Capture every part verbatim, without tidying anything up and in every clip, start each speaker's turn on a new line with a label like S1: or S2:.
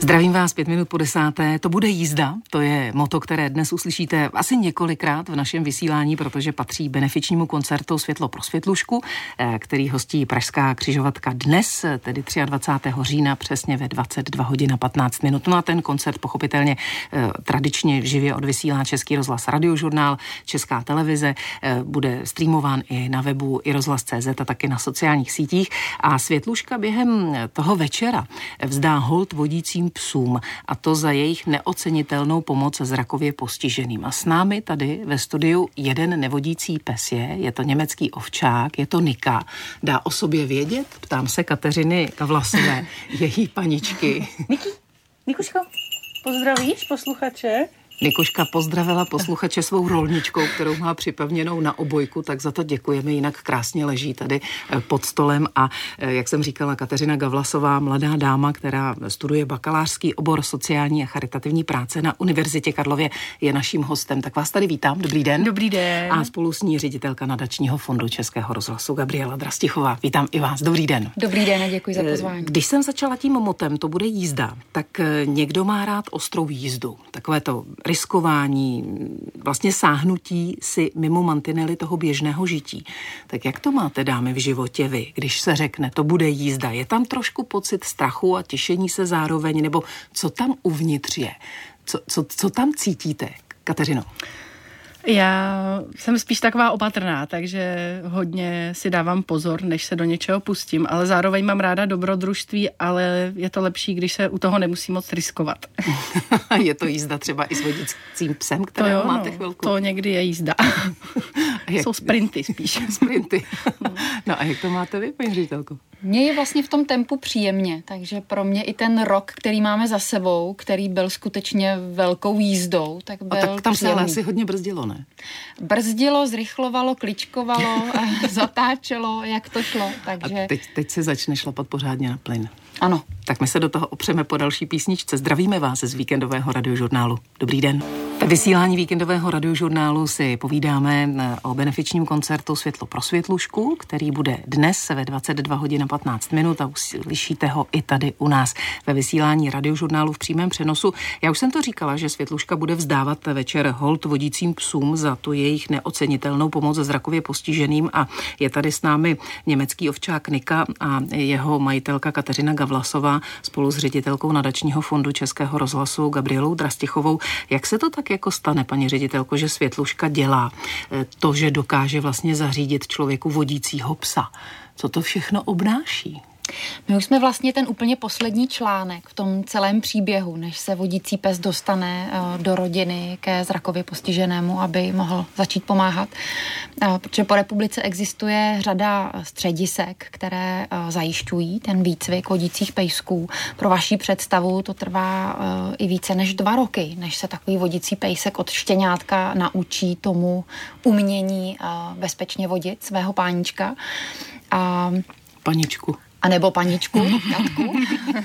S1: Zdravím vás pět minut po desáté. To bude jízda, to je motto, které dnes uslyšíte asi několikrát v našem vysílání, protože patří benefičnímu koncertu Světlo pro Světlušku, který hostí Pražská křižovatka dnes, tedy dvacátého třetího října, přesně ve dvacet dva hodin a patnáct minut. No a ten koncert pochopitelně tradičně živě odvysílá Český rozhlas Radiožurnál, Česká televize, bude streamován i na webu i rozhlas tečka cé zet a taky na sociálních sítích. A Světluška během toho večera vzdá hold vodícím psům, a to za jejich neocenitelnou pomoc zrakově postiženým. A s námi tady ve studiu jeden nevodící pes je, je to německý ovčák, je to Nika. Dá o sobě vědět? Ptám se Kateřiny Gavlasové, její paničky.
S2: Niki, Nikuško, pozdravíš posluchače?
S1: Nikuška pozdravila posluchače svou rolničkou, kterou má připevněnou na obojku, tak za to děkujeme, jinak krásně leží tady pod stolem. A jak jsem říkala, Kateřina Gavlasová, mladá dáma, která studuje bakalářský obor sociální a charitativní práce na Univerzitě Karlově, je naším hostem. Tak vás tady vítám, dobrý den.
S2: Dobrý den.
S1: A spolu s ní ředitelka nadačního fondu Českého rozhlasu Gabriela Drastichová. Vítám i vás, dobrý den.
S2: Dobrý den a děkuji za pozvání.
S1: Když jsem začala tím motem, to bude jízda, tak někdo má rád ostrou jízdu, takové to riskování, vlastně sáhnutí si mimo mantinely toho běžného žití. Tak jak to máte, dámy, v životě vy, když se řekne, to bude jízda? Je tam trošku pocit strachu a těšení se zároveň, nebo co tam uvnitř je? Co, co, co tam cítíte, Kateřino?
S2: Já jsem spíš taková opatrná, takže hodně si dávám pozor, než se do něčeho pustím, ale zároveň mám ráda dobrodružství, ale je to lepší, když se u toho nemusí moc riskovat.
S1: Je to jízda třeba i s vodícím psem, kterého
S2: to jo,
S1: máte
S2: no,
S1: chvilku?
S2: To někdy je jízda.
S1: Jak...
S2: Jsou sprinty spíš.
S1: Sprinty. No a jak to máte vy, paní ředitelko?
S3: Mně je vlastně v tom tempu příjemně, takže pro mě i ten rok, který máme za sebou, který byl skutečně velkou jízdou, tak byl
S1: a tak tam
S3: příjemný.
S1: se ale asi hodně brzdilo, ne?
S3: Brzdilo, zrychlovalo, kličkovalo, zatáčelo, jak to šlo. Takže...
S1: A teď, teď se začne šlapat pořádně na plyn.
S3: Ano.
S1: Tak my se do toho opřeme po další písničce. Zdravíme vás z víkendového radiožurnálu. Dobrý den. Ve vysílání víkendového radiožurnálu si povídáme o benefičním koncertu Světlo pro Světlušku, který bude dnes ve dvacet dva hodin a patnáct minut a uslyšíte ho i tady u nás ve vysílání radiožurnálu v přímém přenosu. Já už jsem to říkala, že Světluška bude vzdávat večer hold vodícím psům za tu jejich neocenitelnou pomoc zrakově postiženým a je tady s námi německý ovčák Nika a jeho majitelka Kateřina Gavlasová spolu s ředitelkou nadačního fondu Českého rozhlasu Gabrielou Drastichovou. Jak se to tak jako stane, paní ředitelko, že Světluška dělá to, že dokáže vlastně zařídit člověku vodícího psa? Co to všechno obnáší?
S3: My už jsme vlastně ten úplně poslední článek v tom celém příběhu, než se vodící pes dostane do rodiny ke zrakově postiženému, aby mohl začít pomáhat. Protože po republice existuje řada středisek, které zajišťují ten výcvik vodících pejsků. Pro vaši představu to trvá i více než dva roky, než se takový vodící pejsek od štěňátka naučí tomu umění bezpečně vodit svého páníčka. A...
S1: Paničku.
S3: A nebo paničku, Katku.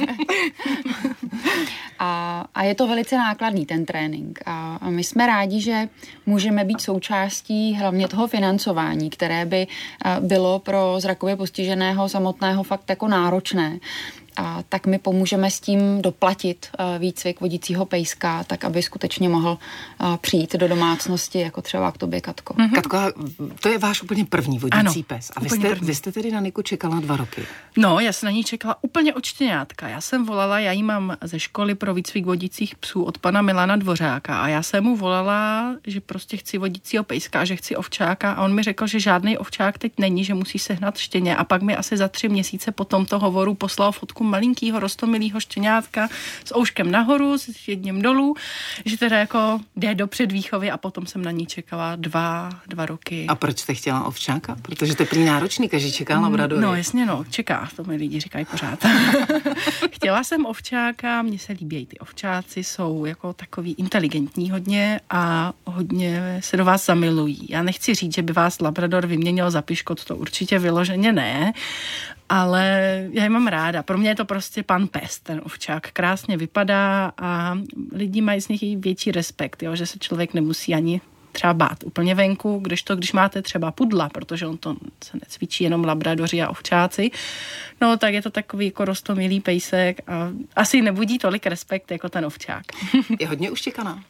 S3: a, a je to velice nákladný ten trénink. A, a my jsme rádi, že můžeme být součástí hlavně toho financování, které by bylo pro zrakově postiženého samotného fakt jako náročné. A tak my pomůžeme s tím doplatit uh, výcvik vodícího pejska, tak aby skutečně mohl uh, přijít do domácnosti, jako třeba k tobě, Katko.
S1: Mm-hmm. Katko, to je váš úplně první vodící
S2: ano,
S1: pes. A vy jste, vy jste tedy na Niku čekala dva roky.
S2: No, já jsem na ní čekala úplně od štěňátka. Já jsem volala, já jí mám ze školy pro výcvik vodících psů od pana Milana Dvořáka a já jsem mu volala, že prostě chci vodícího pejska a že chci ovčáka a on mi řekl, že žádný ovčák teď není, že musí sehnat štěně a pak mi asi za tři měsíce po tomto hovoru poslal fotku malinkýho rostomilýho štěňátka s ouškem nahoru, s jedním dolů, že teda jako jde do předvýchovy a potom jsem na ní čekala dva, dva roky.
S1: A proč jste chtěla ovčáka? Protože to je prý náročný, každý čeká labradory.
S2: No jasně, no, čeká, to mi lidi říkají pořád. Chtěla jsem ovčáka, mně se líbí ty ovčáci, jsou jako takový inteligentní hodně a hodně se do vás zamilují. Já nechci říct, že by vás labrador vyměnil za piškot, to určitě vyloženě ne, ale já ji mám ráda. Pro mě je to prostě pan pes, ten ovčák. Krásně vypadá a lidi mají z nich i větší respekt, jo? Že se člověk nemusí ani třeba bát úplně venku, když to, když máte třeba pudla, protože on to se necvičí jenom labradoři a ovčáci, no tak je to takový jako roztomilý pejsek a asi nebudí tolik respekt jako ten ovčák.
S1: Je hodně uštěkaná.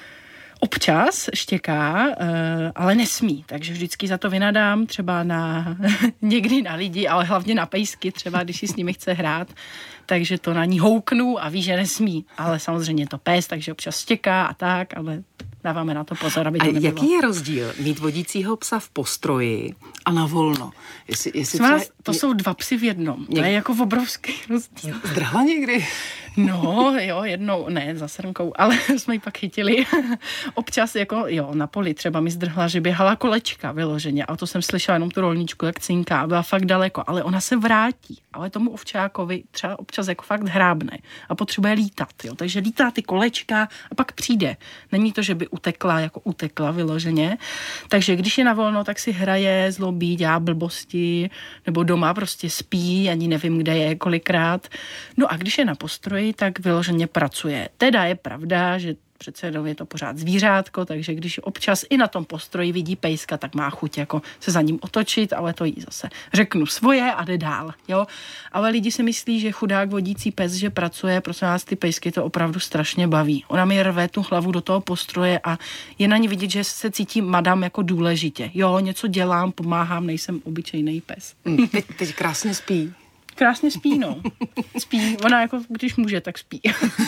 S2: Občas štěká, ale nesmí, takže vždycky za to vynadám třeba na někdy na lidi, ale hlavně na pejsky, třeba když si s nimi chce hrát, takže to na ní houknu a ví, že nesmí, ale samozřejmě je to pes, takže občas štěká a tak, ale dáváme na to pozor, aby to nebylo.
S1: A jaký je rozdíl mít vodícího psa v postroji a na volno? Jestli, jestli
S2: třeba,
S1: třeba...
S2: To jsou dva psy v jednom, to je jako obrovský rozdíl.
S1: Zdrhla někdy?
S2: No, jo, jednou, ne, za srnkou, ale jsme ji pak chytili. Občas, jako, jo, na poli třeba mi zdrhla, že běhala kolečka vyloženě a to jsem slyšela jenom tu rolničku, jak cinká, a byla fakt daleko, ale ona se vrátí, ale tomu ovčákovi třeba občas jako fakt hrábne a potřebuje lítat, jo, takže lítá ty kolečka a pak přijde. Není to, že by utekla, jako utekla vyloženě, takže když je na volno, tak si hraje, zlobí, dělá blbosti, nebo doma prostě spí, ani nevím, kde je, kolikrát. No a když je na postroji, tak vyloženě pracuje. Teda je pravda, že přece jenom je to pořád zvířátko, takže když občas i na tom postroji vidí pejska, tak má chuť jako se za ním otočit, ale to jí zase řeknu svoje a jde dál, jo. Ale lidi si myslí, že chudák vodící pes, že pracuje, prosím vás, ty pejsky to opravdu strašně baví. Ona mi rve tu hlavu do toho postroje a je na ní vidět, že se cítí madam jako důležitě. Jo, něco dělám, pomáhám, nejsem obyčejný pes.
S1: Teď, teď krásně spí.
S2: Krásně spí, no. Spí. Ona jako, když může, tak spí.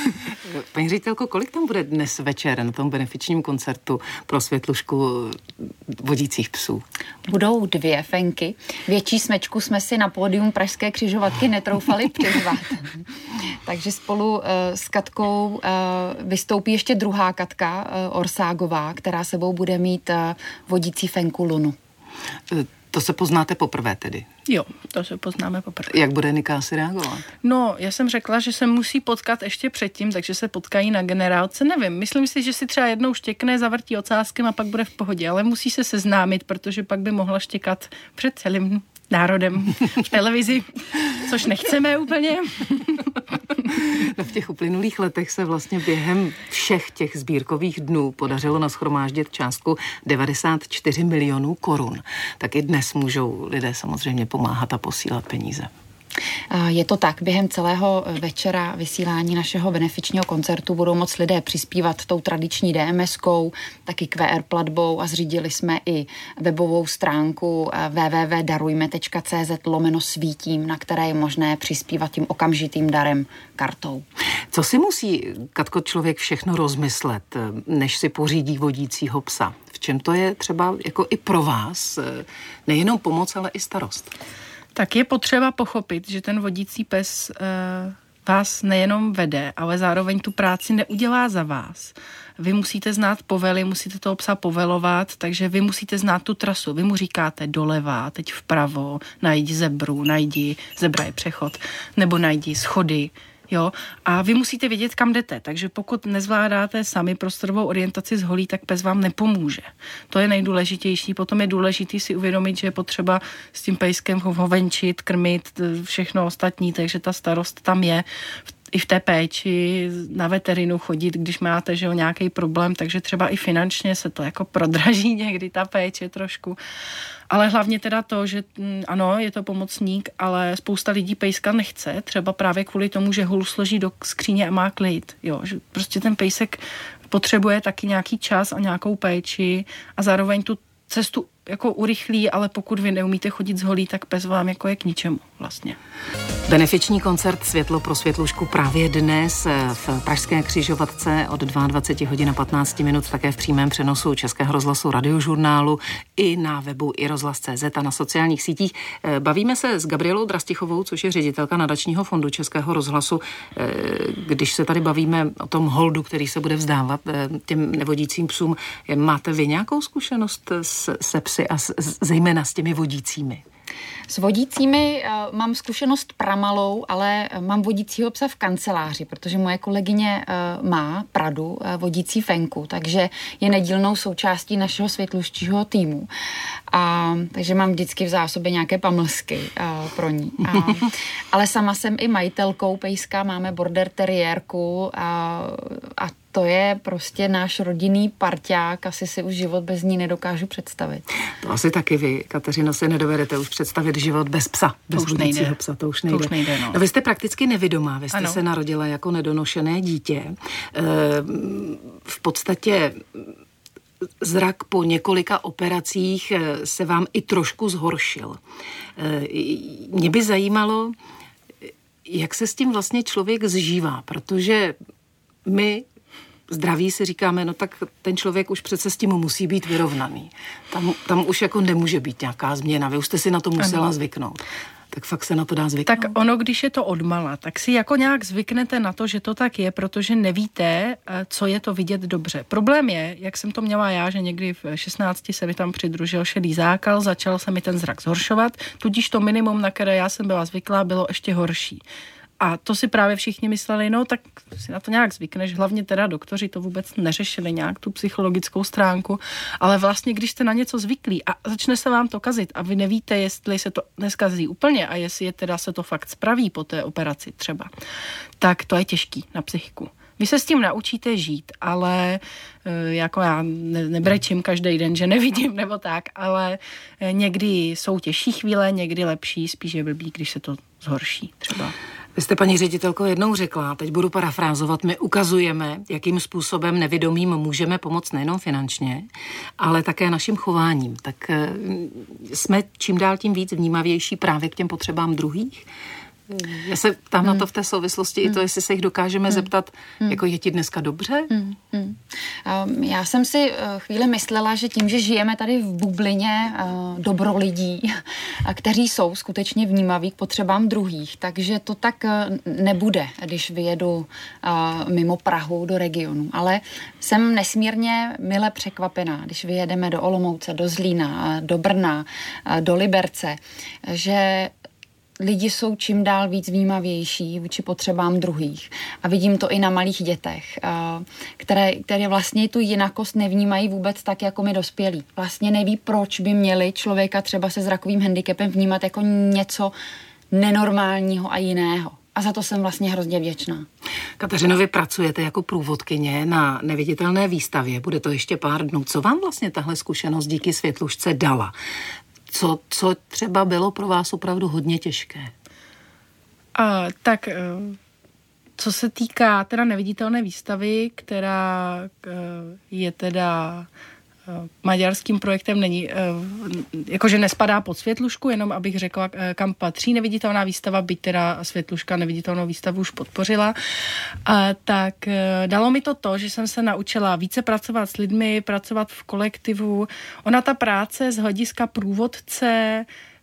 S1: Paní ředitelko, kolik tam bude dnes večer na tom benefičním koncertu pro Světlušku vodících psů?
S3: Budou dvě fenky. Větší smečku jsme si na pódium Pražské křižovatky netroufali přizvat. Takže spolu uh, s Katkou uh, vystoupí ještě druhá Katka uh, Orságová, která sebou bude mít uh, vodící fenku Lunu.
S1: To se poznáte poprvé tedy?
S2: Jo, to se poznáme poprvé.
S1: Jak bude Nikásy reagovat?
S2: No, já jsem řekla, že se musí potkat ještě předtím, takže se potkají na generálce, nevím. Myslím si, že si třeba jednou štěkne, zavrtí ocáskem a pak bude v pohodě, ale musí se seznámit, protože pak by mohla štěkat před celým národem v televizi, což nechceme úplně.
S1: No, v těch uplynulých letech se vlastně během všech těch sbírkových dnů podařilo nashromáždit částku devadesát čtyři milionů korun. Tak i dnes můžou lidé samozřejmě pomáhat a posílat peníze.
S3: Je to tak, během celého večera vysílání našeho benefičního koncertu budou moc lidé přispívat tou tradiční D M S-kou, taky Q R platbou a zřídili jsme i webovou stránku w w w tečka darujme tečka c z lomeno svítím, na které je možné přispívat tím okamžitým darem kartou.
S1: Co si musí, Katko, člověk všechno rozmyslet, než si pořídí vodícího psa? V čem to je třeba jako i pro vás nejenom pomoc, ale i starost?
S2: Tak je potřeba pochopit, že ten vodící pes e, vás nejenom vede, ale zároveň tu práci neudělá za vás. Vy musíte znát povely, musíte toho psa povelovat, takže vy musíte znát tu trasu. Vy mu říkáte doleva, teď vpravo, najdi zebru, najdi, zebra je přechod, nebo najdi schody. Jo, a vy musíte vědět, kam jdete, takže pokud nezvládáte sami prostorovou orientaci z holí, tak pes vám nepomůže. To je nejdůležitější. Potom je důležité si uvědomit, že je potřeba s tím pejskem ho venčit, krmit, všechno ostatní, takže ta starost tam je. I v té péči na veterinu chodit, když máte, že jo, nějaký problém, takže třeba i finančně se to jako prodraží někdy ta péče trošku. Ale hlavně teda to, že ano, je to pomocník, ale spousta lidí pejska nechce, třeba právě kvůli tomu, že hůl složí do skříně a má klid. Jo, že prostě ten pejsek potřebuje taky nějaký čas a nějakou péči a zároveň tu cestu jako urychlí, ale pokud vy neumíte chodit z holí, tak pes vám jako je k ničemu vlastně.
S1: Benefiční koncert Světlo pro Světlušku právě dnes v Pražské křižovatce od dvacet dva hodin a patnáct minut, také v přímém přenosu Českého rozhlasu Radiožurnálu i na webu i rozhlas tečka cé zet a na sociálních sítích. Bavíme se s Gabrielou Drastichovou, což je ředitelka nadačního fondu Českého rozhlasu. Když se tady bavíme o tom holdu, který se bude vzdávat těm nevodícím psům, máte vy nějakou zkušenost se psy a zejména s těmi vodícími?
S3: S vodícími uh, mám zkušenost pramalou, ale mám vodícího psa v kanceláři, protože moje kolegyně uh, má Pradu, uh, vodící Fenku, takže je nedílnou součástí našeho světluščího týmu. A, takže mám vždycky v zásobě nějaké pamlsky uh, pro ní. A, ale sama jsem i majitelkou pejska, máme border teriérku a, a to je prostě náš rodinný parťák, asi si už život bez ní nedokážu představit.
S1: To asi taky vy, Kateřino, si nedovedete už představit život bez psa, bez vodícího psa, to už nejde.
S2: To už nejde no.
S1: No, vy jste prakticky nevidomá, vy jste ano. se narodila jako nedonošené dítě. E, v podstatě zrak po několika operacích se vám i trošku zhoršil. E, mě by zajímalo, jak se s tím vlastně člověk zžívá, protože my zdraví si říkáme, no tak ten člověk už přece s tím musí být vyrovnaný. Tam, tam už jako nemůže být nějaká změna. Vy už jste si na to musela ano. zvyknout. Tak fakt se na to dá zvyknout.
S2: Tak ono, když je to odmala, tak si jako nějak zvyknete na to, že to tak je, protože nevíte, co je to vidět dobře. Problém je, jak jsem to měla já, že někdy v šestnácti se mi tam přidružil šedý zákal, začal se mi ten zrak zhoršovat, tudíž to minimum, na které já jsem byla zvyklá, bylo ještě horší. A to si právě všichni mysleli, no tak si na to nějak zvykneš, hlavně teda doktoři to vůbec neřešili nějak tu psychologickou stránku, ale vlastně když jste na něco zvyklí a začne se vám to kazit a vy nevíte, jestli se to neskazí úplně a jestli je teda se to fakt spraví po té operaci třeba, tak to je těžký na psychiku. Vy se s tím naučíte žít, ale jako já ne, nebrečím každý den, že nevidím nebo tak, ale někdy jsou těžší chvíle, někdy lepší, spíš je blbý, když se to zhorší třeba.
S1: Vy jste, paní ředitelko, jednou řekla, teď budu parafrázovat, my ukazujeme, jakým způsobem nevidomým můžeme pomoct nejenom finančně, ale také naším chováním. Tak jsme čím dál tím víc vnímavější právě k těm potřebám druhých. Já se ptám hmm. na to v té souvislosti hmm. i to, jestli se jich dokážeme hmm. zeptat, hmm. jako je ti dneska dobře?
S3: Hmm. Hmm. Já jsem si chvíli myslela, že tím, že žijeme tady v bublině dobro lidí, kteří jsou skutečně vnímaví k potřebám druhých, takže to tak nebude, když vyjedu mimo Prahu do regionu. Ale jsem nesmírně mile překvapená, když vyjedeme do Olomouce, do Zlína, do Brna, do Liberce, že lidi jsou čím dál víc vnímavější vůči potřebám druhých. A vidím to i na malých dětech, které, které vlastně tu jinakost nevnímají vůbec tak, jako my dospělí. Vlastně neví, proč by měli člověka třeba se zrakovým handicapem vnímat jako něco nenormálního a jiného. A za to jsem vlastně hrozně vděčná.
S1: Kateřino, vy pracujete jako průvodkyně na neviditelné výstavě. Bude to ještě pár dnů. Co vám vlastně tahle zkušenost díky světlušce dala? Co, co třeba bylo pro vás opravdu hodně těžké?
S2: A, tak, co se týká teda neviditelné výstavy, která je teda maďarským projektem, není, jakože nespadá pod světlušku, jenom abych řekla, kam patří neviditelná výstava, byť teda světluška neviditelnou výstavu už podpořila. A, tak dalo mi to to, že jsem se naučila více pracovat s lidmi, pracovat v kolektivu. Ona ta práce z hlediska průvodce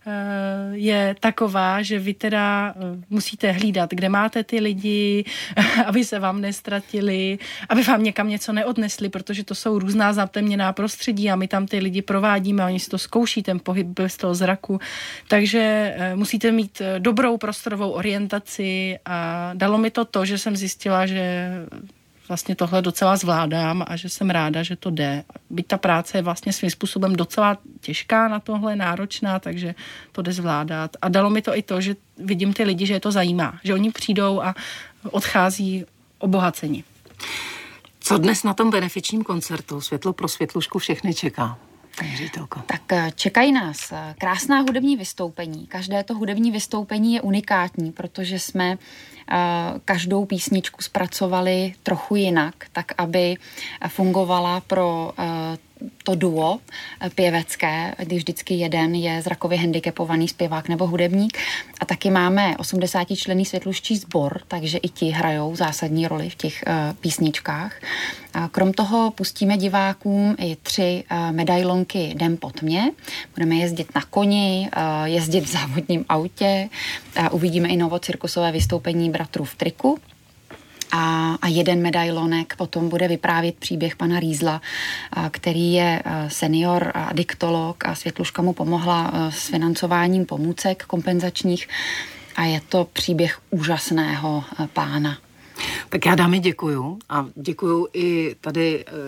S2: je taková, že vy teda musíte hlídat, kde máte ty lidi, aby se vám nestratili, aby vám někam něco neodnesli, protože to jsou různá zatemněná prostředí a my tam ty lidi provádíme a oni si to zkouší, ten pohyb bez toho zraku. Takže musíte mít dobrou prostorovou orientaci a dalo mi to to, že jsem zjistila, že vlastně tohle docela zvládám a že jsem ráda, že to jde. Byť ta práce je vlastně svým způsobem docela těžká na tohle, náročná, takže to jde zvládat. A dalo mi to i to, že vidím ty lidi, že je to zajímá, že oni přijdou a odchází obohaceni.
S1: Co dnes na tom benefičním koncertu Světlo pro světlušku všechny čeká?
S3: Tak čekají nás krásná hudební vystoupení. Každé to hudební vystoupení je unikátní, protože jsme každou písničku zpracovali trochu jinak, tak aby fungovala pro to duo pěvecké, kdy vždycky jeden je zrakově handicapovaný zpěvák nebo hudebník. A taky máme osmdesátičlenný světluščí sbor, takže i ti hrajou zásadní roli v těch uh, písničkách. A krom toho pustíme divákům i tři uh, medailonky Den po tmě. Budeme jezdit na koni, uh, jezdit v závodním autě. Uh, uvidíme i novocirkusové vystoupení Bratrů v triku. a, a jeden medailonek potom bude vyprávět příběh pana Rýzla, a, který je senior adiktolog a Světluška mu pomohla s financováním pomůcek kompenzačních a je to příběh úžasného pána.
S1: Tak já dámy děkuju a děkuju i tady e,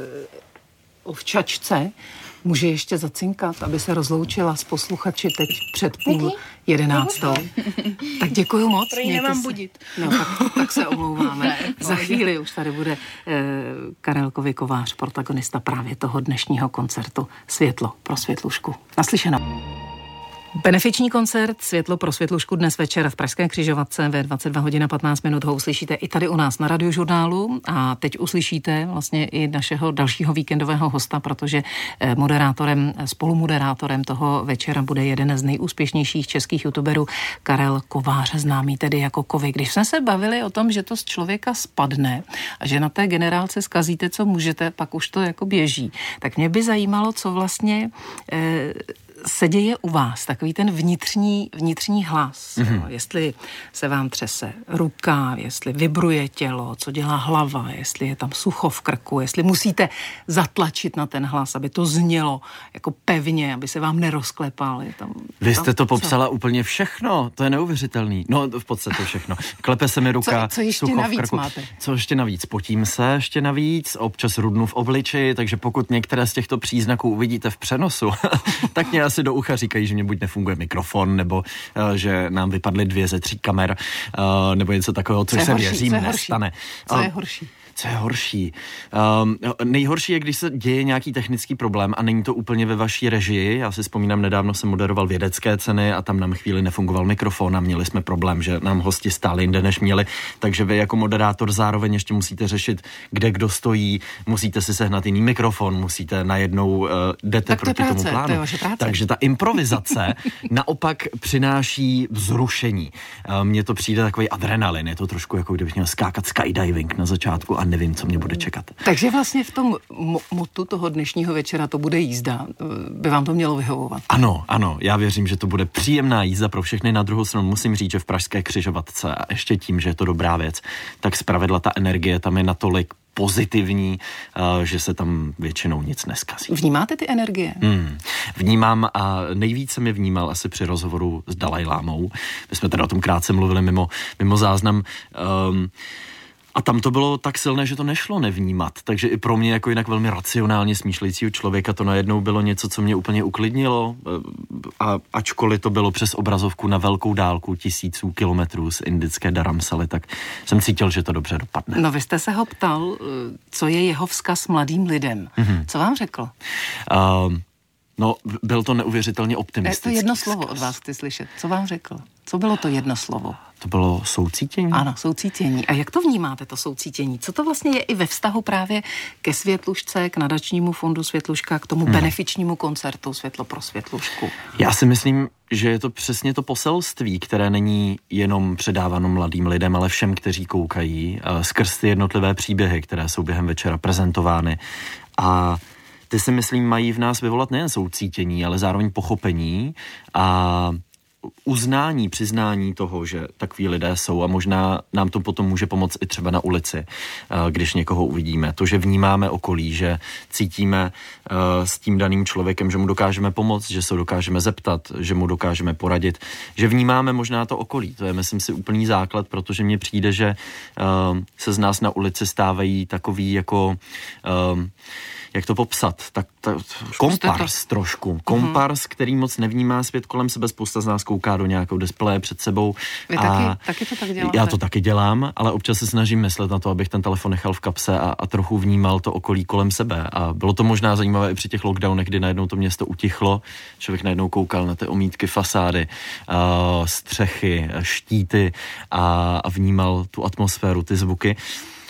S1: ovčačce. Může ještě zacinkat, aby se rozloučila s posluchači teď před půl jedenáctou. Tak děkuju moc.
S2: Prý nemám budit.
S1: No, tak, tak se omlouváme. Za chvíli už tady bude eh, Karel Kovář, protagonista právě toho dnešního koncertu Světlo pro Světlušku. Naslyšenou. Benefiční koncert Světlo pro Světlušku dnes večer v Pražské Křižovatce ve dvacet dva hodin a patnáct minut ho uslyšíte i tady u nás na Radiožurnálu a teď uslyšíte vlastně i našeho dalšího víkendového hosta, protože moderátorem, spolumoderátorem toho večera bude jeden z nejúspěšnějších českých youtuberů Karel Kovář, známý tedy jako Kovy. Když jsme se bavili o tom, že to z člověka spadne a že na té generálce zkazíte, co můžete, pak už to jako běží, tak mě by zajímalo, co vlastně eh, se děje u vás, takový ten vnitřní, vnitřní hlas, mm-hmm. jo, jestli se vám třese ruka, jestli vibruje tělo, co dělá hlava, jestli je tam sucho v krku, jestli musíte zatlačit na ten hlas, aby to znělo jako pevně, aby se vám nerozklepal. Je tam,
S4: Vy jste to
S1: co?
S4: popsala úplně všechno, to je neuvěřitelný. No v podstatě všechno. Klepe se mi ruka,
S1: co, co ještě
S4: sucho
S1: navíc
S4: v krku.
S1: Máte?
S4: Co ještě navíc? Potím se ještě navíc, občas rudnu v obliči, takže pokud některé z těchto příznaků uvidíte v přenosu, tak mě asi do ucha říkají, že mě buď nefunguje mikrofon, nebo uh, že nám vypadly dvě ze tří kamer, uh, nebo něco takového, což se věřím nestane.
S1: Co je horší?
S4: Co je horší? Um, nejhorší je, když se děje nějaký technický problém a není to úplně ve vaší režii. Já si vzpomínám, nedávno jsem moderoval vědecké ceny a tam nám chvíli nefungoval mikrofon a měli jsme problém, že nám hosti stáli jinde, než měli. Takže vy jako moderátor zároveň ještě musíte řešit, kde kdo stojí, musíte si sehnat jiný mikrofon, musíte najednou uh, jdete
S1: tak
S4: proti
S1: práce,
S4: tomu plánu.
S1: To je vaše práce.
S4: Takže ta improvizace naopak přináší vzrušení. Uh, mně to přijde takový adrenalin, je to trošku jako kdybych měl skákat skydiving na začátku a nevím, co mě bude čekat.
S1: Takže vlastně v tom mo- motu toho dnešního večera to bude jízda. By vám to mělo vyhovovat?
S4: Ano, ano. Já věřím, že to bude příjemná jízda pro všechny. Na druhou stranu musím říct, že v Pražské Křižovatce a ještě tím, že je to dobrá věc, tak zpravidla ta energie tam je natolik pozitivní, uh, že se tam většinou nic neskazí.
S1: Vnímáte ty energie?
S4: Hmm. Vnímám a nejvíce mi vnímal asi při rozhovoru s Dalajlámou. My jsme teda o tom krátce mluvili mimo, mimo záznam. Um, A tam to bylo tak silné, že to nešlo nevnímat. Takže i pro mě jako jinak velmi racionálně smýšlejícího člověka to najednou bylo něco, co mě úplně uklidnilo. A ačkoliv to bylo přes obrazovku na velkou dálku tisíců kilometrů z indické Dharamsaly, tak jsem cítil, že to dobře dopadne.
S1: No vy jste se ho ptal, co je jeho vzkaz mladým lidem. Mm-hmm. Co vám řekl?
S4: Uh, no, byl to neuvěřitelně optimistický.
S1: Je to jedno slovo
S4: vzkaz.
S1: od vás chci slyšet. Co vám řekl? Co bylo to jedno slovo?
S4: To bylo soucítění?
S1: Ano, soucítění. A jak to vnímáte, to soucítění? Co to vlastně je i ve vztahu právě ke Světlušce, k nadačnímu fondu Světluška, k tomu hmm. benefičnímu koncertu Světlo pro Světlušku?
S4: Já si myslím, že je to přesně to poselství, které není jenom předáváno mladým lidem, ale všem, kteří koukají, skrz ty jednotlivé příběhy, které jsou během večera prezentovány. A ty si myslím, mají v nás vyvolat nejen soucítění, ale zároveň pochopení a uznání, přiznání toho, že takový lidé jsou a možná nám to potom může pomoct i třeba na ulici, když někoho uvidíme. To, že vnímáme okolí, že cítíme s tím daným člověkem, že mu dokážeme pomoct, že se dokážeme zeptat, že mu dokážeme poradit, že vnímáme možná to okolí. To je, myslím si, úplný základ, protože mně přijde, že se z nás na ulici stávají takový jako jak to popsat, tak ta, kompars trošku. Kompars, mm-hmm. který moc nevnímá svět kolem sebe, spousta z nás kouká do nějakou displeje před sebou.
S1: Vy a taky, taky to tak děláte?
S4: Já to taky dělám, ale občas se snažím myslet na to, abych ten telefon nechal v kapse a, a trochu vnímal to okolí kolem sebe. A bylo to možná zajímavé i při těch lockdownech, kdy najednou to město utichlo, člověk najednou koukal na ty omítky fasády, uh, střechy, štíty a, a vnímal tu atmosféru, ty zvuky.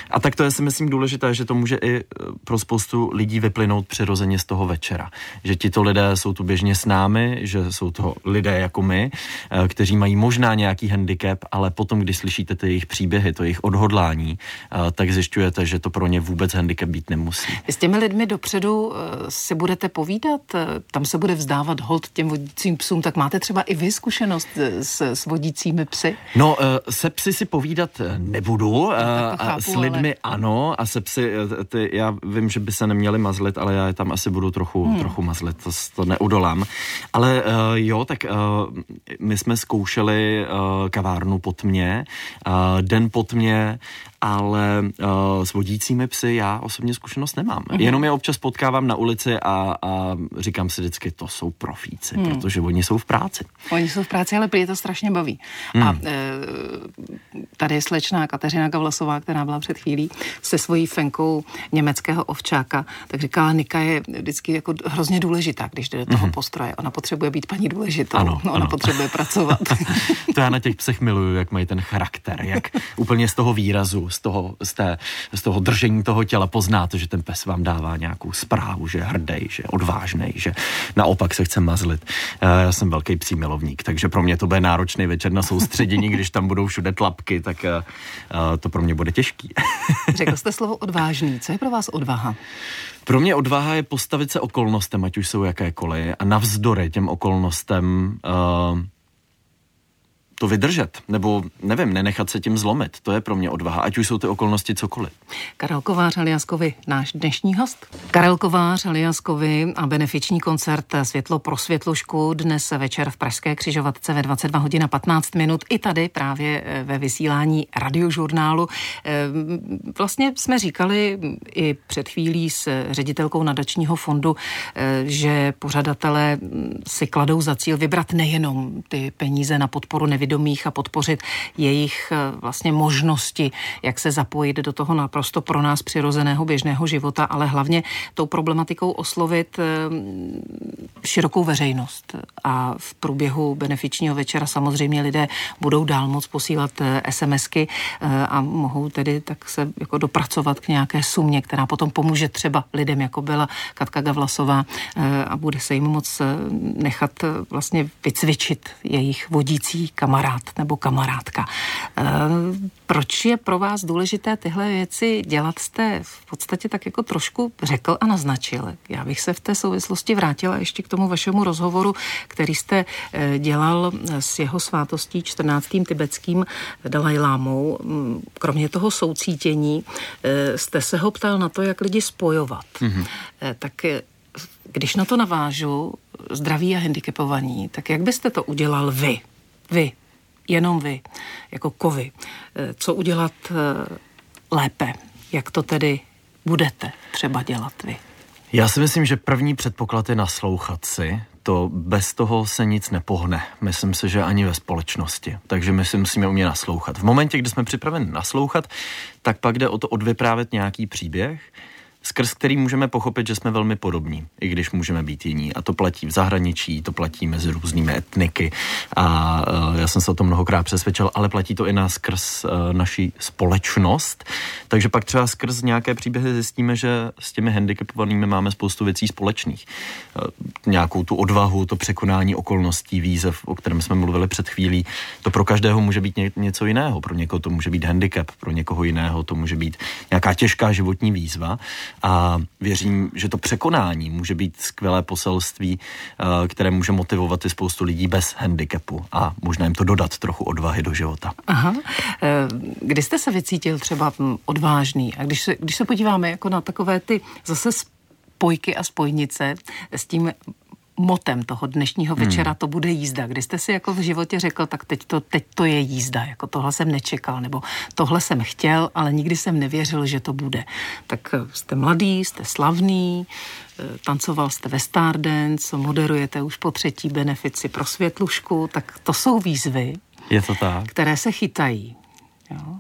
S4: A tak to je si myslím důležité, že to může i pro spoustu lidí vyplynout přirozeně z toho večera. Že tito lidé jsou tu běžně s námi, že jsou to lidé jako my, kteří mají možná nějaký handicap, ale potom, když slyšíte ty jejich příběhy, to jejich odhodlání, tak zjišťujete, že to pro ně vůbec handicap být nemusí.
S1: S těmi lidmi dopředu si budete povídat, tam se bude vzdávat hold těm vodícím psům, tak máte třeba i vy zkušenost s, s vodícími psy?
S4: No, se psy si povídat nebudu,
S1: chápu,
S4: a s lidmi ale... ano, a se psy, ty, já vím, že by se neměli mazlit, ale já je tam asi budu trochu, hmm. trochu mazlit, to, to neudolám. Ale uh, jo, tak uh, my jsme zkoušeli uh, kavárnu po tmě, uh, den po tmě, ale uh, s vodícími psy já osobně zkušenost nemám. Mm. Jenom je občas potkávám na ulici a, a říkám si vždycky, to jsou profíci, mm. protože oni jsou v práci.
S1: Oni jsou v práci, ale prý je to strašně baví. Mm. A e, tady je slečná Kateřina Gavlasová, která byla před chvílí se svojí fenkou německého ovčáka, tak říkala, Nika je vždycky jako hrozně důležitá, když jde do toho mm. postroje. Ona potřebuje být paní důležitou,
S4: ano,
S1: ona
S4: ano.
S1: potřebuje pracovat.
S4: To já na těch psech miluju, jak mají ten charakter, jak úplně z toho výrazu, z toho, z, té, z toho držení toho těla poznáte, že ten pes vám dává nějakou zprávu, že je hrdej, že je odvážnej, že naopak se chce mazlit. Já jsem velký psí milovník, takže pro mě to bude náročný večer na soustředění, když tam budou všude tlapky, tak to pro mě bude těžký.
S1: Řekl jste slovo odvážný. Co je pro vás odvaha?
S4: Pro mě odvaha je postavit se okolnostem, ať už jsou jakékoliv, a navzdory těm okolnostem uh, to vydržet, nebo nevím, nenechat se tím zlomit. To je pro mě odvaha, ať už jsou ty okolnosti cokoliv.
S1: Karel Kovář alias Kovy, náš dnešní host. Karel Kovář alias Kovy a benefiční koncert Světlo pro světlušku dnes večer v Pražské Křižovatce ve dvacet dva hodin a patnáct minut. I tady právě ve vysílání Radiožurnálu. Vlastně jsme říkali i před chvílí s ředitelkou nadačního fondu, že pořadatelé si kladou za cíl vybrat nejenom ty peníze na podporu nevidomých a podpořit jejich vlastně možnosti, jak se zapojit do toho naprosto pro nás přirozeného běžného života, ale hlavně tou problematikou oslovit širokou veřejnost. A v průběhu benefičního večera samozřejmě lidé budou dál moc posílat SMSky a mohou tedy tak se jako dopracovat k nějaké sumě, která potom pomůže třeba lidem, jako byla Katka Gavlasová, a bude se jim moc nechat vlastně vycvičit jejich vodící kamarád nebo kamarádka. E, proč je pro vás důležité tyhle věci dělat, jste v podstatě tak jako trošku řekl a naznačil. Já bych se v té souvislosti vrátila ještě k tomu vašemu rozhovoru, který jste e, dělal s jeho svátostí čtrnáctým tibetským Dalajlámou. Kromě toho soucítění e, jste se ho ptal na to, jak lidi spojovat. Mm-hmm. E, tak e, když na to navážu, zdraví a handicapovaní, tak jak byste to udělal vy? Vy, jenom vy, jako Kovy. Co udělat lépe? Jak to tedy budete třeba dělat vy?
S4: Já si myslím, že první předpoklad je naslouchat si. To bez toho se nic nepohne. Myslím si, že ani ve společnosti. Takže my si musíme umět naslouchat. V momentě, kdy jsme připraveni naslouchat, tak pak jde o to odvyprávět nějaký příběh, skrz který můžeme pochopit, že jsme velmi podobní, i když můžeme být jiní. A to platí v zahraničí, to platí mezi různými etniky. A uh, já jsem se o tom mnohokrát přesvědčil, ale platí to i nás skrz uh, naší společnost. Takže pak třeba skrz nějaké příběhy zjistíme, že s těmi handicapovanými máme spoustu věcí společných. Uh, nějakou tu odvahu, to překonání okolností, výzev, o kterém jsme mluvili před chvílí. To pro každého může být ně, něco jiného. Pro někoho to může být handicap, pro někoho jiného to může být nějaká těžká životní výzva. A věřím, že to překonání může být skvělé poselství, které může motivovat i spoustu lidí bez handicapu a možná jim to dodat trochu odvahy do života.
S1: Aha. Kdy jste se vycítil třeba odvážný? A když se, když se podíváme jako na takové ty zase spojky a spojnice s tím motem toho dnešního večera, hmm. to bude jízda. Kdy jste si jako v životě řekl, tak teď to, teď to je jízda, jako tohle jsem nečekal, nebo tohle jsem chtěl, ale nikdy jsem nevěřil, že to bude. Tak jste mladý, jste slavný, tancoval jste ve Stardance, moderujete už po třetí benefici pro světlušku, tak to jsou výzvy,
S4: je to tak,
S1: které se chytají. Jo?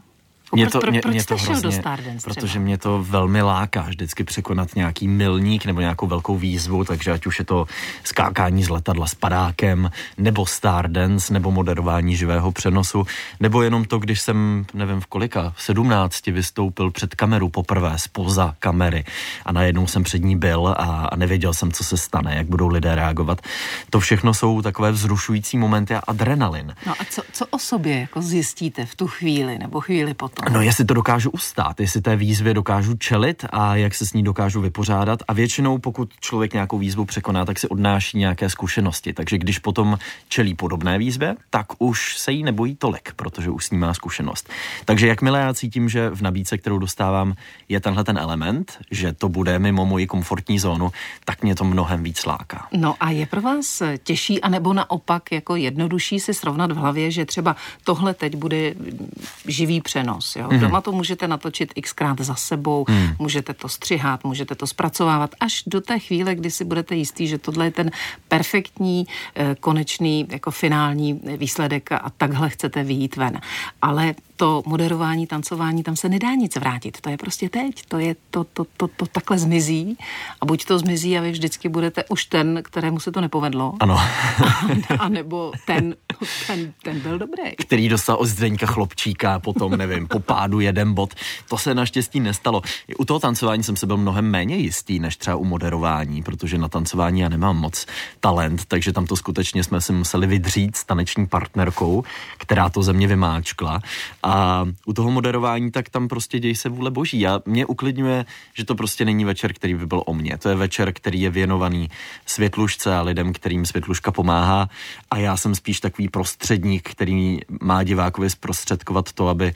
S1: Mě
S4: to,
S1: pro,
S4: mě,
S1: proč
S4: mě
S1: jste
S4: to
S1: šel
S4: hrozně,
S1: do Stardance třeba?
S4: Protože mě to velmi láká vždycky překonat nějaký milník nebo nějakou velkou výzvu, takže ať už je to skákání z letadla s padákem, nebo Stardance, nebo moderování živého přenosu, nebo jenom to, když jsem, nevím v kolika, v sedmnácti vystoupil před kameru poprvé spoza kamery a najednou jsem před ní byl a, a nevěděl jsem, co se stane, jak budou lidé reagovat. To všechno jsou takové vzrušující momenty a adrenalin.
S1: No a co, co o sobě jako zjistíte v tu chvíli nebo chvíli potom?
S4: No, jestli to dokážu ustát, jestli té výzvě dokážu čelit a jak se s ní dokážu vypořádat. A většinou, pokud člověk nějakou výzvu překoná, tak si odnáší nějaké zkušenosti. Takže když potom čelí podobné výzvě, tak už se jí nebojí tolik, protože už s ní má zkušenost. Takže jakmile já cítím, že v nabídce, kterou dostávám, je tenhle ten element, že to bude mimo moji komfortní zónu, tak mě to mnohem víc láká.
S1: No a je pro vás těžší, anebo naopak jako jednodušší si srovnat v hlavě, že třeba tohle teď bude živý přenos, jo? Mm. Doma to můžete natočit xkrát za sebou, mm. můžete to střihat, můžete to zpracovávat až do té chvíle, kdy si budete jistý, že tohle je ten perfektní, konečný, jako finální výsledek a takhle chcete vyjít ven. Ale to moderování, tancování, tam se nedá nic vrátit. To je prostě teď. To je to, to, to, to takhle zmizí a buď to zmizí a vy vždycky budete už ten, kterému se to nepovedlo.
S4: Ano.
S1: a, a nebo ten, ten, ten byl dobrý.
S4: Který dostal od Zdeňka Chlopčíka, potom, nevím, po pádu jeden bod. To se naštěstí nestalo. U toho tancování jsem se byl mnohem méně jistý, než třeba u moderování, protože na tancování já nemám moc talent, takže tam to skutečně jsme si museli vydřít s taneční partnerkou, která to ze mě vymáčkla. A u toho moderování, tak tam prostě děj se vůle boží. A mě uklidňuje, že to prostě není večer, který by byl o mně. To je večer, který je věnovaný světlušce a lidem, kterým světluška pomáhá. A já jsem spíš takový prostředník, který má divákovi zprostředkovat to, aby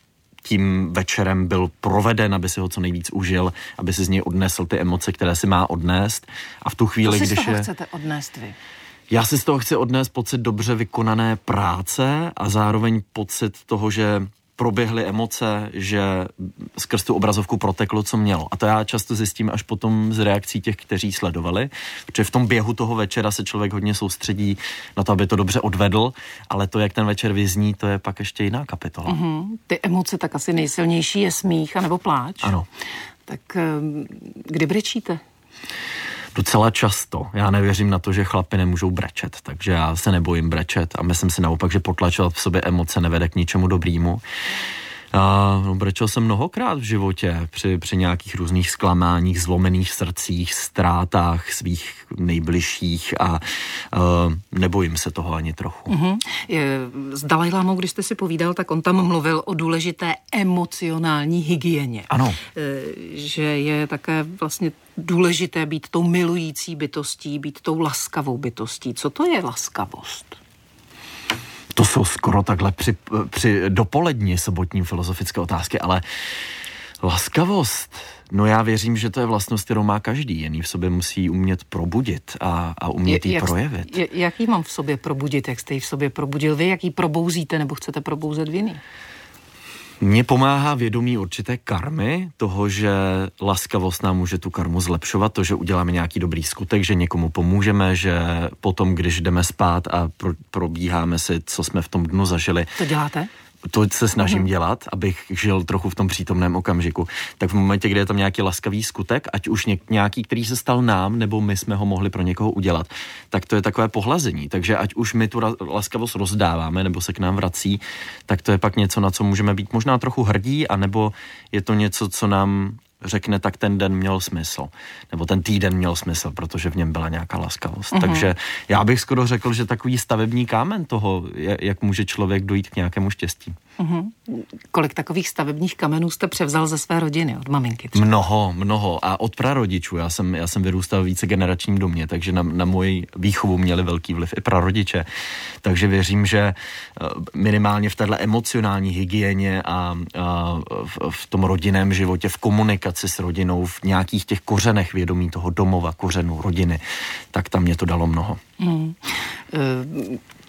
S4: tím večerem byl proveden, aby si ho co nejvíc užil, aby si z něj odnesl ty emoce, které si má odnést. A v tu chvíli,
S1: když je... Co si z toho
S4: je...
S1: chcete odnést vy?
S4: Já si z toho chci odnést pocit dobře vykonané práce a zároveň pocit toho, že proběhly emoce, že skrz tu obrazovku proteklo, co mělo. A to já často zjistím až potom z reakcí těch, kteří sledovali, protože v tom běhu toho večera se člověk hodně soustředí na to, aby to dobře odvedl, ale to, jak ten večer vyzní, to je pak ještě jiná kapitola.
S1: Mm-hmm. Ty emoce, tak asi nejsilnější je smích anebo pláč.
S4: Ano.
S1: Tak kdy brečíte?
S4: Docela často. Já nevěřím na to, že chlapi nemůžou brečet, takže já se nebojím brečet a myslím si naopak, že potlačovat v sobě emoce nevede k ničemu dobrýmu. A no, brečel jsem mnohokrát v životě při, při nějakých různých zklamáních, zlomených srdcích, ztrátách svých nejbližších a uh, nebojím se toho ani trochu.
S1: Mm-hmm. S Dalajlámou, když jste si povídal, tak on tam mluvil o důležité emocionální hygieně.
S4: Ano.
S1: Že je také vlastně důležité být tou milující bytostí, být tou laskavou bytostí. Co to je laskavost?
S4: To jsou skoro takhle při, při dopolední sobotní filozofické otázky, ale laskavost, no já věřím, že to je vlastnost, kterou má každý, jen ji v sobě musí umět probudit a, a umět ji projevit.
S1: Je, jak ji mám v sobě probudit, jak jste ji v sobě probudil vy, jak ji probouzíte nebo chcete probouzet v jiný?
S4: Mně pomáhá vědomí určité karmy, toho, že laskavost nám může tu karmu zlepšovat, to, že uděláme nějaký dobrý skutek, že někomu pomůžeme, že potom, když jdeme spát a pro, probíháme si, co jsme v tom dnu zažili.
S1: To děláte?
S4: To se snažím dělat, abych žil trochu v tom přítomném okamžiku. Tak v momentě, kdy je tam nějaký laskavý skutek, ať už nějaký, který se stal nám, nebo my jsme ho mohli pro někoho udělat, tak to je takové pohlazení. Takže ať už my tu laskavost rozdáváme, nebo se k nám vrací, tak to je pak něco, na co můžeme být možná trochu hrdí, anebo je to něco, co nám řekne, tak ten den měl smysl. Nebo ten týden měl smysl, protože v něm byla nějaká laskavost. Uh-huh. Takže já bych skoro řekl, že takový stavební kámen toho, jak může člověk dojít k nějakému štěstí.
S1: Uh-huh. Kolik takových stavebních kamenů jste převzal ze své rodiny, od maminky třeba?
S4: Mnoho, mnoho. A od prarodičů. Já jsem, já jsem vyrůstal v vícegeneračním domě, takže na, na moji výchovu měli velký vliv i prarodiče. Takže věřím, že minimálně v téhle emocionální hygieně a, a v, v tom rodinném životě, v komunikaci s rodinou, v nějakých těch kořenech vědomí toho domova, kořenu, rodiny, tak tam mě to dalo mnoho.
S1: Hmm.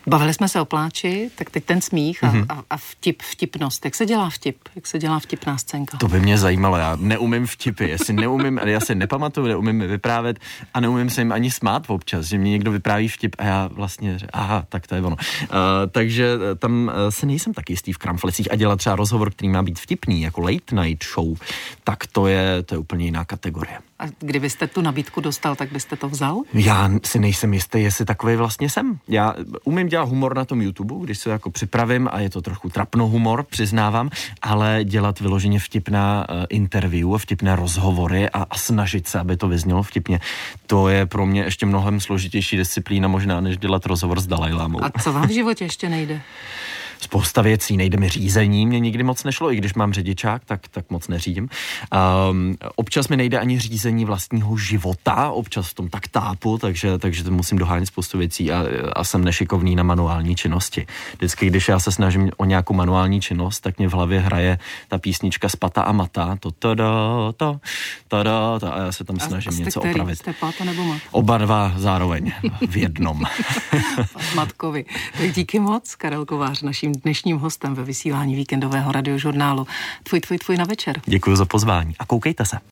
S1: Bavili jsme se o pláči, tak teď ten smích a,
S4: mm-hmm.
S1: a, a vtip, vtipnost. Jak se dělá vtip? Jak se dělá vtipná scénka?
S4: To by mě zajímalo, já neumím vtipy, já si neumím, já si nepamatuju, neumím mi vyprávět a neumím se jim ani smát občas, že mě někdo vypráví vtip a já vlastně, aha, tak to je ono. Uh, takže tam se nejsem tak jistý v kramflecích a dělat třeba rozhovor, který má být vtipný, jako late night show, tak to je, to je úplně jiná kategorie.
S1: A kdybyste tu nabídku dostal, tak byste to vzal?
S4: Já si nejsem jistý, jestli takový vlastně jsem. Já umím dělat humor na tom YouTube, když se jako připravím a je to trochu trapno humor, přiznávám, ale dělat vyloženě vtipná uh, interview, vtipné rozhovory a, a snažit se, aby to vyznělo vtipně, to je pro mě ještě mnohem složitější disciplína možná, než dělat rozhovor s Dalajlámou.
S1: A co vám v životě ještě nejde?
S4: Spousta věcí, nejde mi řízení, mě nikdy moc nešlo, i když mám řidičák, tak, tak moc neřídím. Um, občas mi nejde ani řízení vlastního života, občas v tom tak tápu, takže, takže to musím dohánět spoustu věcí a, a jsem nešikovný na manuální činnosti. Vždycky, když já se snažím o nějakou manuální činnost, tak mě v hlavě hraje ta písnička z Pata a Mata, to tada, to, tada, ta, a já se tam snažím
S1: a
S4: něco
S1: který?
S4: opravit.
S1: Jste Pata nebo Mat?
S4: Oba dva zároveň, v jednom.
S1: Matkovi. Tak díky moc, Karel Kovář, naším dnešním hostem ve vysílání víkendového radiožurnálu Tvoj, tvoj, tvoj na večer.
S4: Děkuji za pozvání a koukejte se.